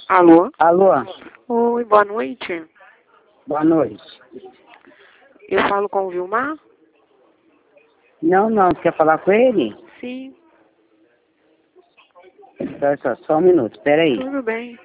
Alô? Alô, Oi, boa noite. boa noite. Eu falo com o Vilmar? Não, você quer falar com ele? Sim, Só um minuto, espera aí. tudo bem.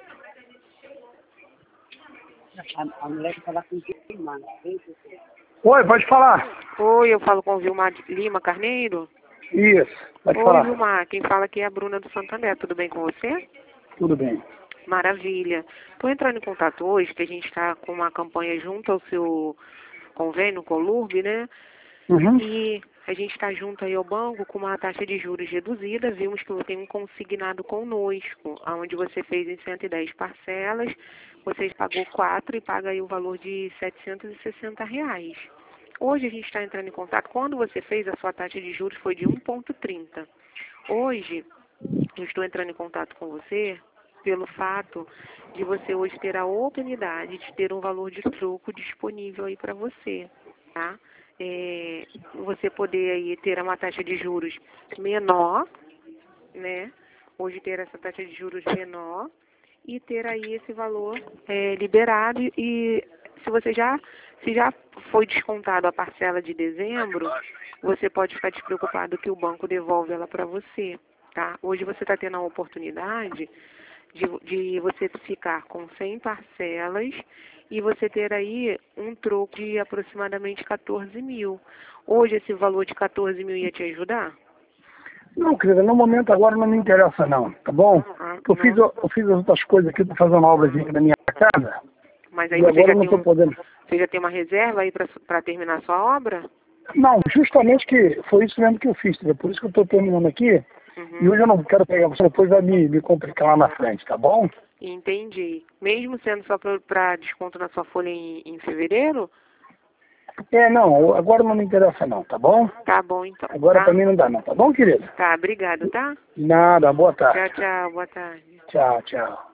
A mulher quer falar com o mano. Oi, pode falar. Oi, eu falo com o Vilmar Lima Carneiro? Isso, pode Oi, falar. Vilmar, quem fala aqui é a Bruna do Santander, tudo bem com você? Tudo bem. Maravilha. Estou entrando em contato hoje, que a gente está com uma campanha junto ao seu convênio com o LURB, né? Uhum. E a gente está junto aí ao banco com uma taxa de juros reduzida. Vimos que você tem um consignado conosco, onde você fez em 110 parcelas, você pagou 4 e paga aí o valor de R$ 760. Hoje a gente está entrando em contato. Quando você fez, a sua taxa de juros foi de 1,30. Hoje, eu estou entrando em contato com você pelo fato de você hoje ter a oportunidade de ter um valor de troco disponível aí para você, tá? Você poder aí ter uma taxa de juros menor, né? Hoje ter essa taxa de juros menor e ter aí esse valor liberado e se já foi descontado a parcela de dezembro, você pode ficar despreocupado que o banco devolve ela para você, tá? Hoje você está tendo a oportunidade de você ficar com 100 parcelas e você ter aí um troco de aproximadamente 14 mil. Hoje esse valor de 14 mil ia te ajudar? Não, querida, no momento agora não me interessa não, tá bom? Eu fiz as outras coisas aqui, tô fazendo obras aqui na minha casa. Mas aí E você agora já eu não tem tô podendo. você já tem uma reserva aí para terminar a sua obra? Não, justamente que foi isso mesmo que eu fiz, entendeu? Por isso que eu tô terminando aqui. E hoje eu não quero pegar você, depois vai me complicar lá na frente, tá bom? Entendi. Mesmo sendo só para desconto na sua folha em fevereiro? Não, agora não me interessa não, tá bom? Tá bom, então. Agora Tá? pra mim não dá não, tá bom, querida? Tá, obrigado, tá? Nada, boa tarde. Tchau, tchau, boa tarde. Tchau, tchau.